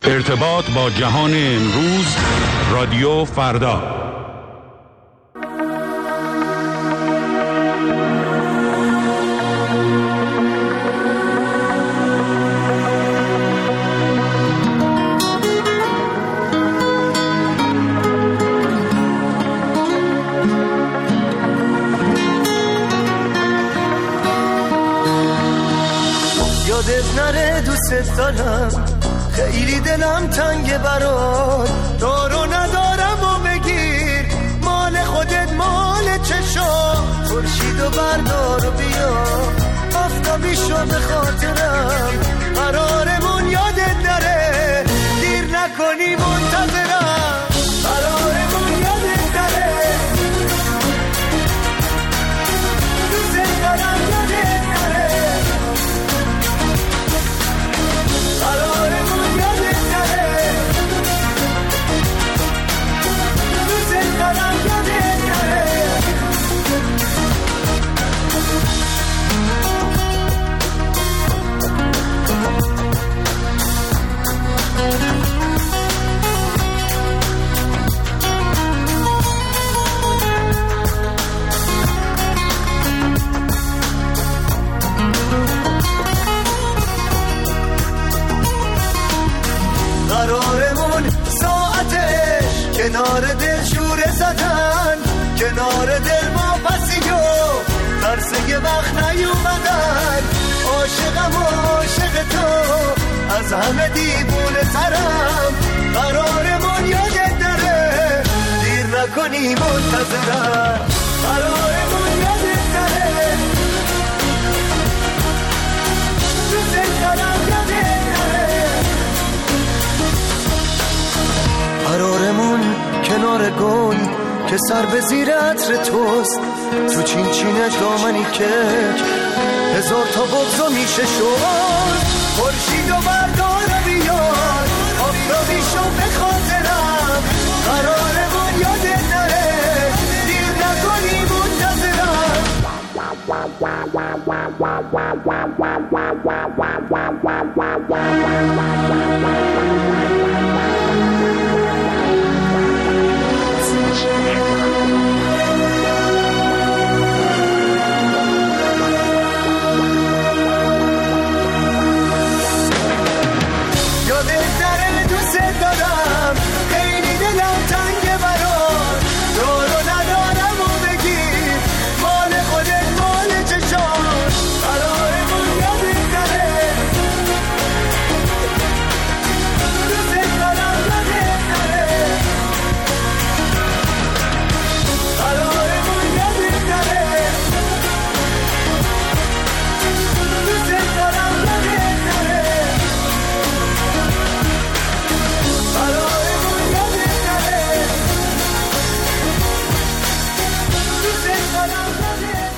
ارتباط با جهان امروز، رادیو فردا. یادت نره دوست دارم، خیلی دلم تنگه برات، دارو ندارم و بگیر، مال خودت مال چشم، خورشیدو بردار و بیا، آفتابی شو به خاطرم، قرارمون یادت نره، دیر نکنی منتظرم، قرارمون یادت نره، دوست دارم یادت نره، قرارمون یادت نره، دوست دارم یادت نره. قرارمون ساعتش کنار دل شوره زدن، کنار دل ما پسیو ترس یه وقت نیومدن، عاشقم و عاشق تو از همه دیوونه ترم، قرارمون یادت نره، دیر نکنی منتظرم، قرارمون یادت نره، دوست دارم یادت نره، قرارمون کنار گل که سر به زیر عطر توست، تو چین چینش دامنی کک هزار تا بغضا میشه شد، خورشیدو بردار و بیار، آفتابی شو به خاطرم، قرارمون یادت نره، دیر نکنی منتظرم. یادت نره دوست دارم، خیلی دلم تنگه برات، دارو ندارم و بگیر، مال خودت مال چشام، قرارمون یادت نره، دوست دارم یادت نره، قرارمون یادت نره، دوست دارم یادت نره، قرارمون یادت نره، دوست دارم یادت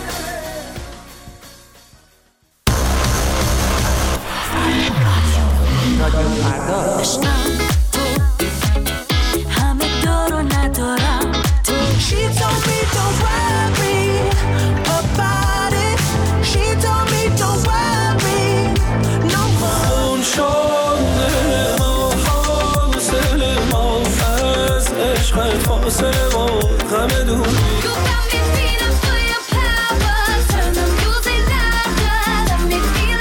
همه دارو ندارم تو. She told me don't worry about it. She told me don't worry no more. اون شده ما فاصله ما از عشق فاصله ما غم دوری. You got me feeling for your power. Turn the music louder. Let me feel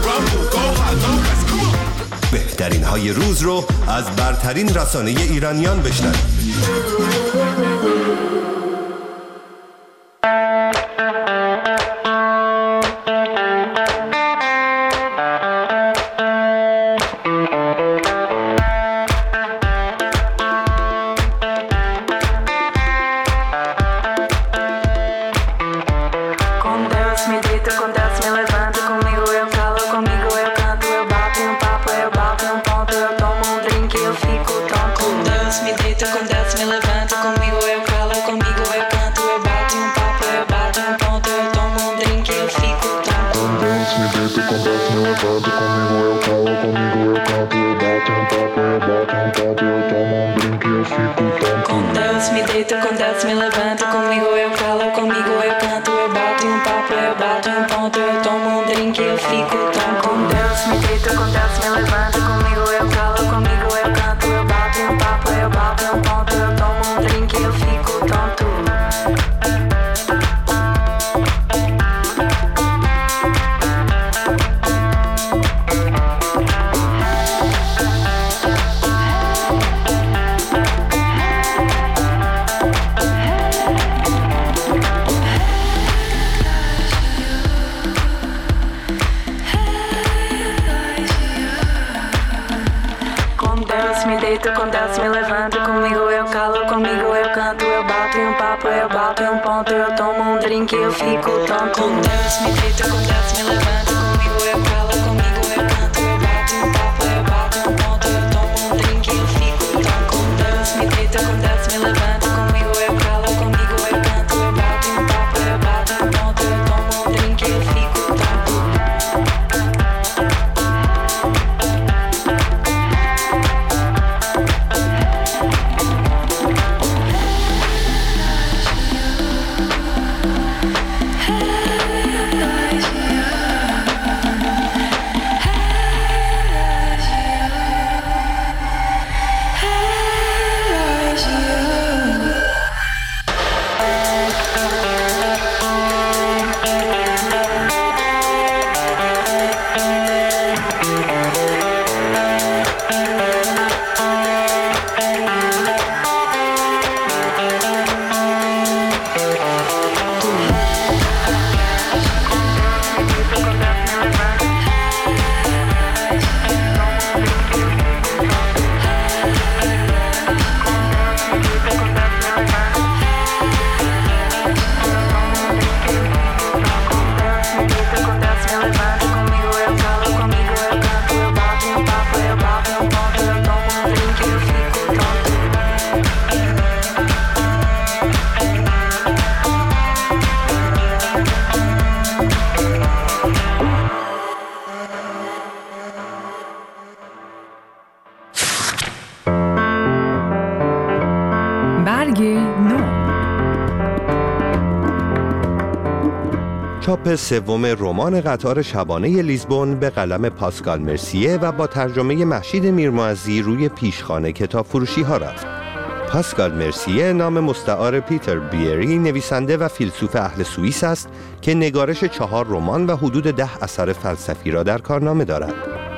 it. بهترین های روز رو از برترین رسانه ایرانیان بشنوید. Com Deus me deito, com Deus me levanto, comigo eu falo, comigo eu canto, eu bato um papo, eu bato um ponto, eu tomo um drink, eu fico tonto. Com Deus me deito, com Deus me levanto, comigo eu falo, comigo eu canto, eu bato um papo, eu bato um ponto, eu tomo um drink, eu fico tonto. Com Deus me deito, com Deus me levanto, comigo eu falo, comigo eu canto, eu bato um papo, eu bato um ponto, eu tomo um drink, eu fico tonto. Com Deus me deito, com Deus me levanto, comigo eu falo, comigo eu canto, eu bato um papo, eu bato um ponto, eu tomo um drink, eu fico tonto. Com Deus me deito, com Deus me levanto, comigo eu falo, comigo danço, me deito com danço, me levanto. Comigo eu calo, comigo eu canto. Eu bato em um papo, eu bato em um ponto. Eu tomo um drink e eu fico tonto. Com danço, me deito com danço, me levanto. Comigo eu calo, comigo eu canto. Eu bato em um papo, eu bato em um ponto. Eu tomo um drink e eu fico tonto. Com danço, me deito com danço, me levanto. Comigo eu calo, comigo eu canto. Eu bato em um papo, eu bato em um ponto. Eu tomo um drink e eu fico tonto. چاپ سوم رمان قطار شبانه لیزبون به قلم پاسکال مرسیه و با ترجمه مهشید میرمعزی روی پیشخوان کتاب فروشی ها رفت. پاسکال مرسیه نام مستعار پیتر بیری، نویسنده و فیلسوف اهل سوئیس است که نگارش 4 رمان و حدود 10 اثر فلسفی را در کارنامه دارد.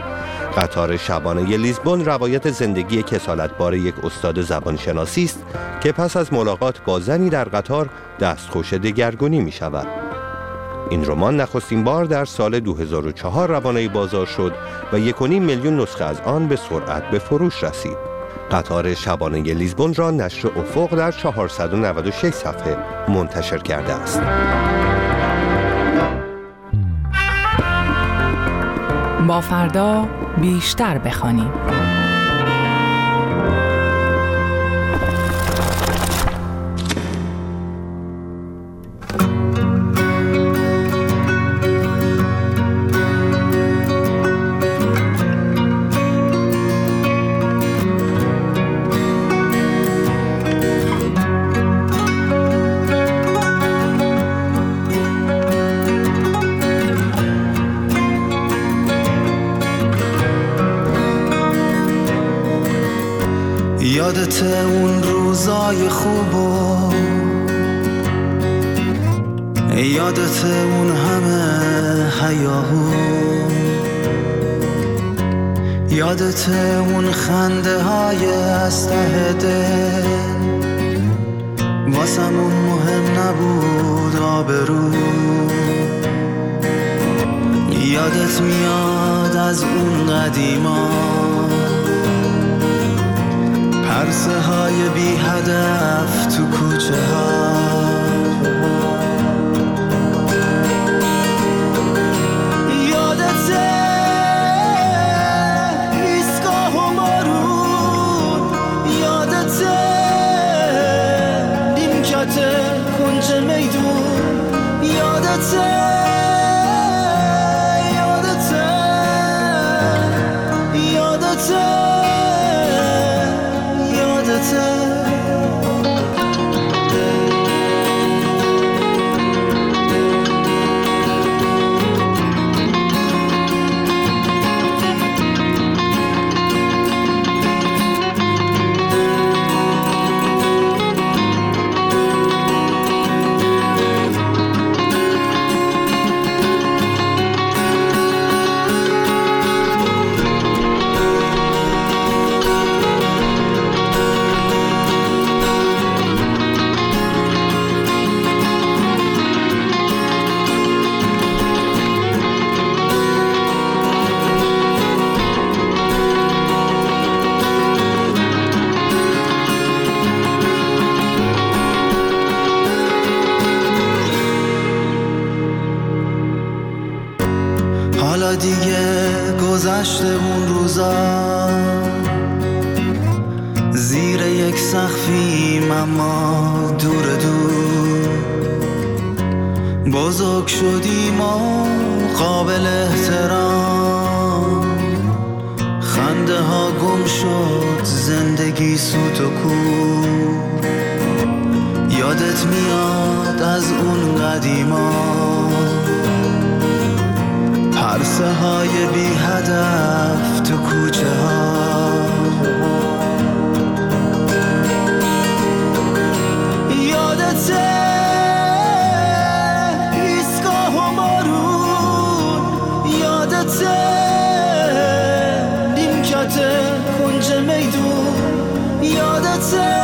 قطار شبانه لیزبون روایت زندگی کسالتبار یک استاد زبانشناسی است که پس از ملاقات با زنی در قطار دستخوش دگرگونی می شود. این رمان نخستین بار در سال 2004 روانه بازار شد و 1.5 میلیون نسخه از آن به سرعت به فروش رسید. قطار شبانه لیزبون را نشر افق در 496 صفحه منتشر کرده است. با فردا بیشتر بخوانیم. یادت اون روزای خوبو، یادت اون همه هیاهو، یادت اون خنده های از ته دل، واسمون مهم نبود آبرو. یادت میاد از اون قدیما، پرسه های بی هدف تو کوچه ها، یادته ایستگاه و بارون، یادته نیمکت کنج میدون، یادته بگذار زیر یک سقفیم اما دور دور بزرگ شدیم و قابل احترام خنده ها گم شد زندگی سوت و کور یادت میاد از اون قدیما پرسه های بی هدف تو کوچه ها یادته ایستگاه و بارون یادته نیمکت کنج میدون یادته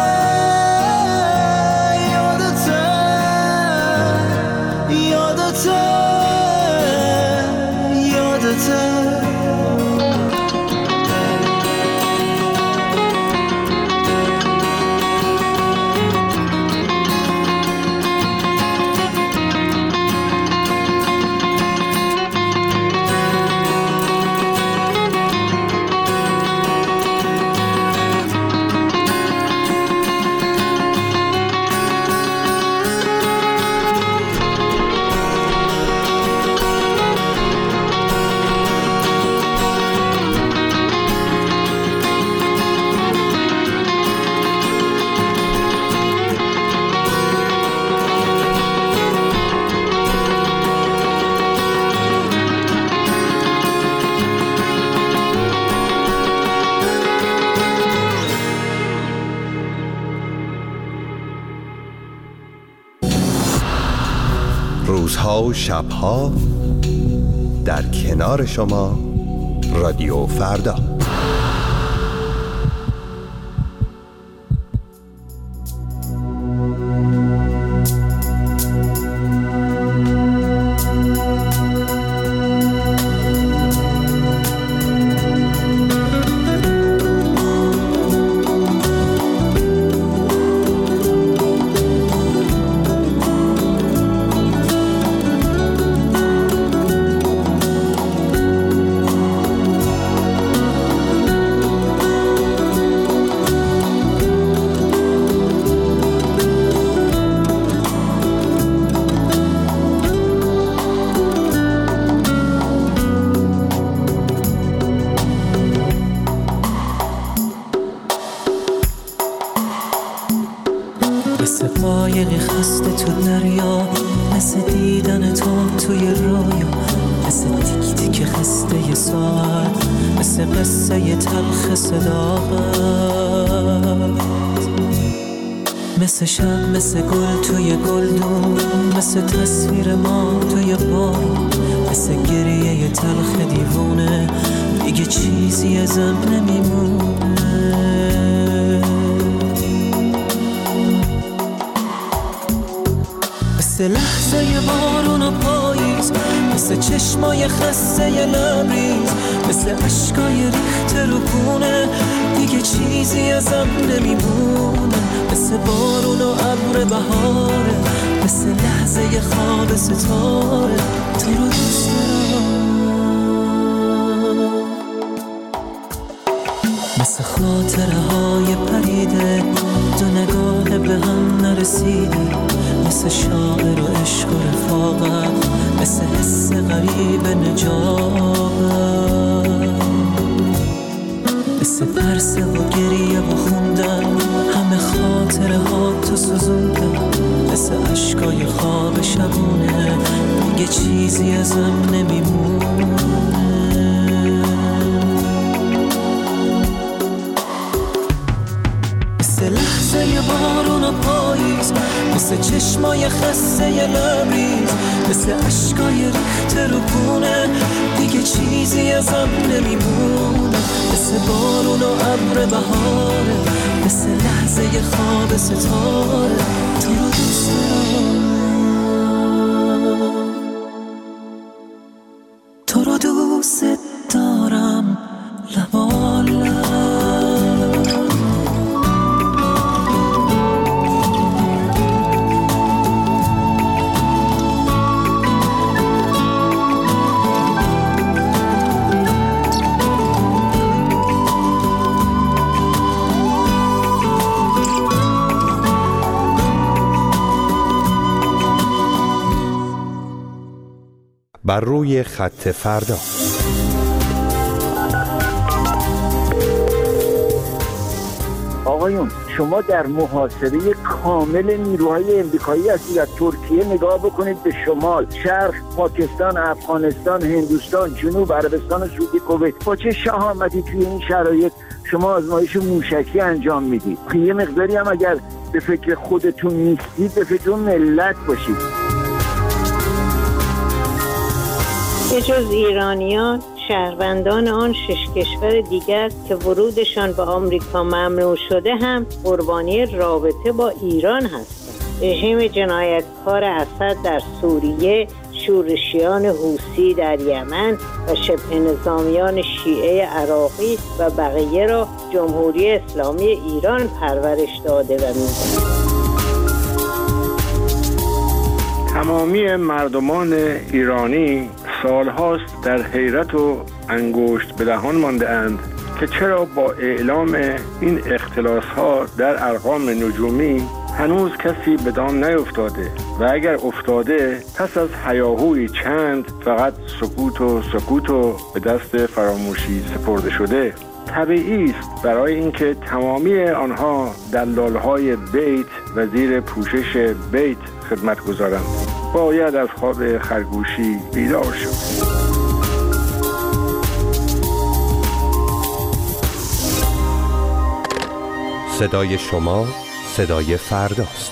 روزها و شبها در کنار شما رادیو فردا. مثل قایقی خسته تو دریا، مثل دیدن تو توی رویا، مثل تیک تیک خسته ی ساعت، مثل قصه ی تلخ صداقت، مثل شب، مثل گل توی گلدون، مثل تصویر ما توی بارون، مثل گریه ی تلخ دیوونه، دیگه چیزی ازم نمیمونه. مثل لحظه ی بارون و پاییز، مثل چشمای خسته ی لبریز، مثل عشقای ریخته رو خونه، دیگه چیزی ازم نمیمونه. مثل بارون و ابر بهاره، مثل لحظه ی خواب ستاره، تو رو دوست دارم. مثل خاطره های پریده، دو نگاه به هم نرسیده، مثل شاعر و عشق و رفاقت، مثل حس غریب نجابت، مثل ترس و گریه و خوندن، همه خاطره ها تو سوزوندن، مثل عشقای خواب شبونه، دیگه چیزی ازم نمیمونه. مثل لحظه ی بارون و پاییز، مثل چشمای خسته ی لبریز، مثل عشقای ریخته رو خونه، دیگه چیزی ازم نمیمونه. مثل بارون و ابر بهاره، مثل لحظه ی خواب ستاره، تو رو دوست دارم، تو رو دوست دارم لبالب. بر روی خط فردا. آقایون، شما در محاصره کامل نیروهای امریکایی هستید. از ترکیه نگاه بکنید به شمال، شرق، پاکستان، افغانستان، هندوستان، جنوب، عربستان سعودی، کویت. با چه شهامتی توی این شرایط شما آزمایش موشکی انجام میدید؟ یه مقداری هم اگر به فکر خودتون نیستید، به فکر ملت باشید. به جز ایرانیان، شهروندان آن 6 کشور دیگر که ورودشان به آمریکا ممنوع شده هم قربانی رابطه با ایران هستند. رژیم جنایتکار اسد در سوریه، شورشیان حوثی در یمن و شبه نظامیان شیعه عراقی و بقیه را جمهوری اسلامی ایران پرورش داده و می‌دهد. تمامی مردمان ایرانی سالهاست در حیرت و انگشت به دهان مانده اند که چرا با اعلام این اختلاس‌ها در ارقام نجومی هنوز کسی به دام نیفتاده و اگر افتاده پس از هیاهویی چند فقط سکوت و به دست فراموشی سپرده شده. طبیعی است برای اینکه تمامی آنها دلال‌های بیت و زیر پوشش بیت خدمت گذارند. باید از خواب خرگوشی بیدار شد. صدای شما صدای فرداست.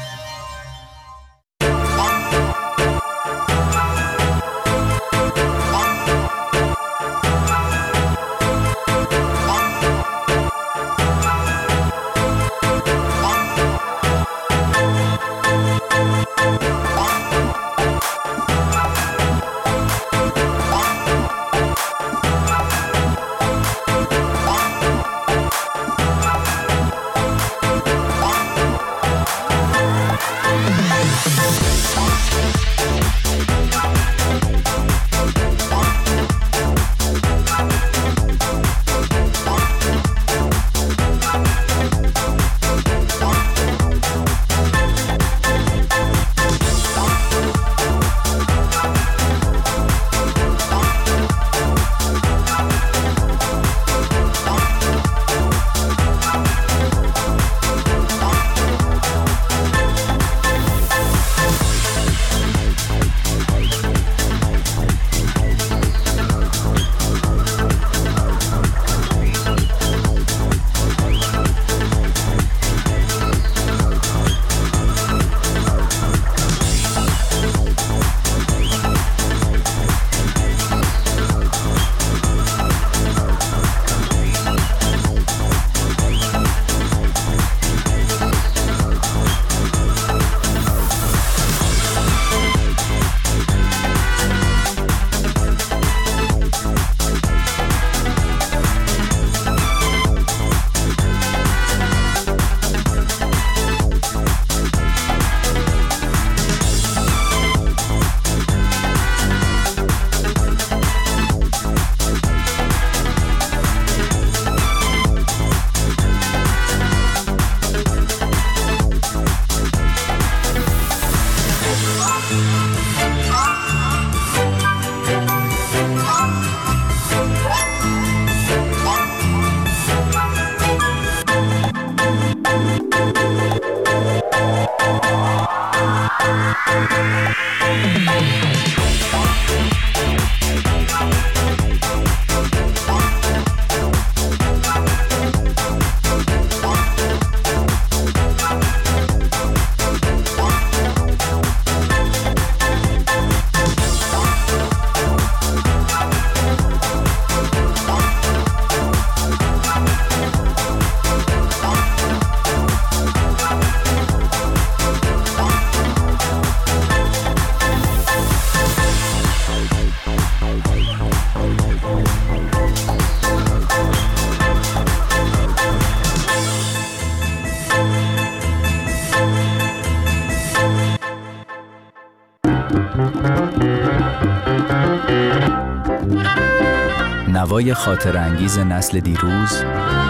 نوای خاطرانگیز نسل دیروز،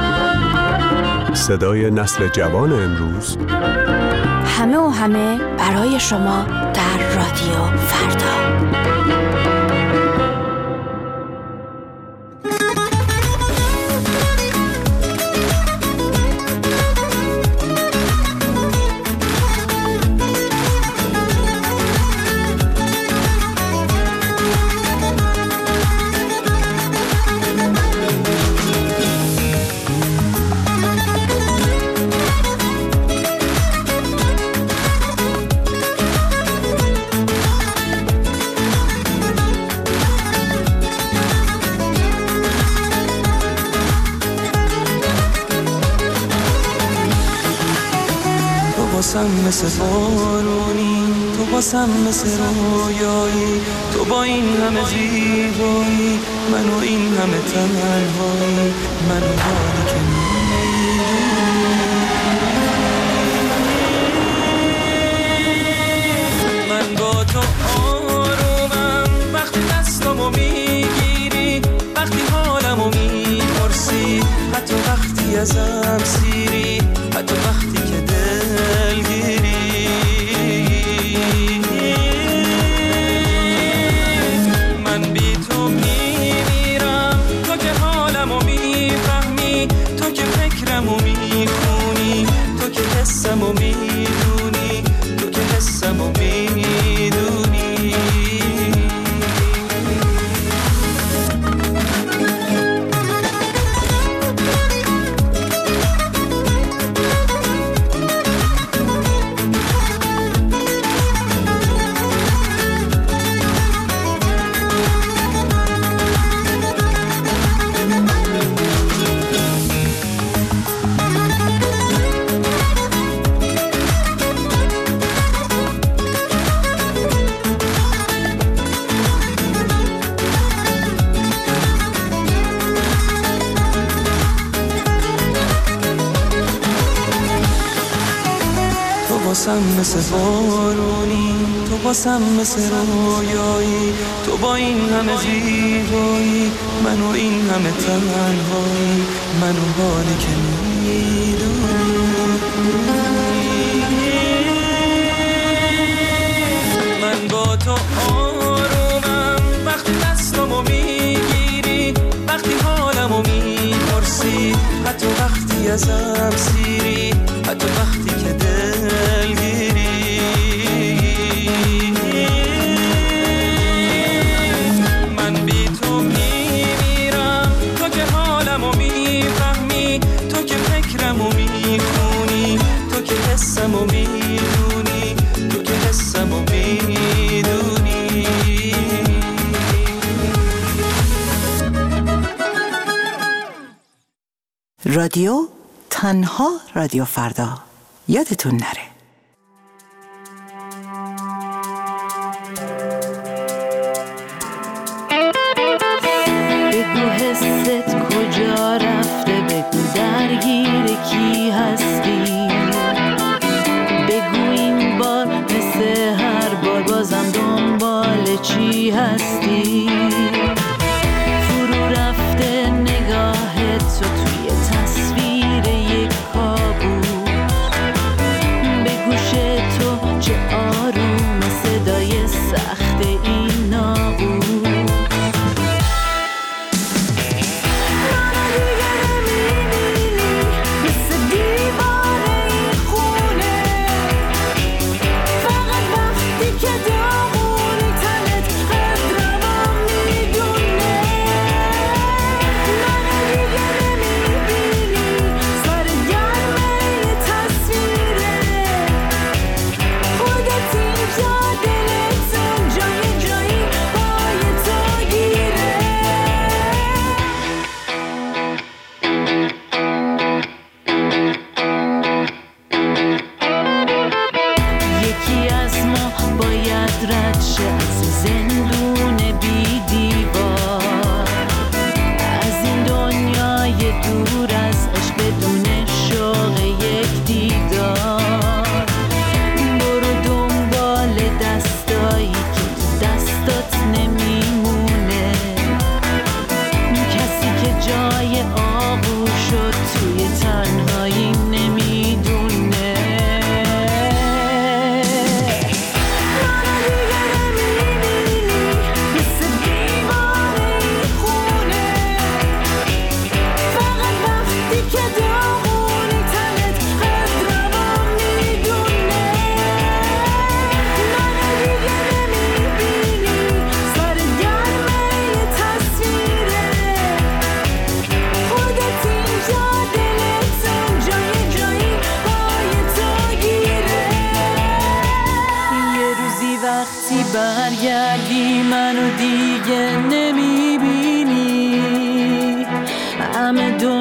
صدای نسل جوان امروز، همه برای شما در رادیو فردا. باسم مثل بارونی، تو باسم مثل رویایی، تو با این همه زیبایی، من و این همه تنهایی، من و حالی که من با تو آرومم وقتی دستامو میگیری، وقتی حالمو میپرسی، حتی وقتی ازم سیری، حتی وقتی که دلگیری. من بی تو میمیرم، تو که حالمو میفهمی، تو که فکرمو میخونی، تو که حسمو میدونی، تو که حسمو میدونی. باسم مثل بارونی، تو باسم مثل رویایی، تو با این همه زیبایی، من و این همه تنهایی، من و حالی که میدونی. من با تو آرومم وقتی دستامو میگیری، وقتی حالمو میپرسی، حتی وقتی ازم سیری، حتی وقتی که دلگیری. من بی تو میمیرم، تو که حالمو میفهمی، تو که فکرمو میخونی، تو که حسمو میدونی، تو که حسمو میدونی. رادیو تنها رادیو فردا، یادتون نره. بگو حست کجا رفته، بگو درگیر کی هستی، بگو این بار مثل هر بار بازم دنبال چی هستی. فرو رفته نگاهت تو توی تصویر یک کابوس،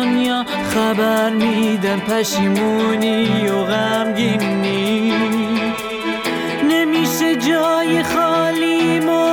دنیا خبر میدن پشیمونی و غمگینی. نمیشه جای خالی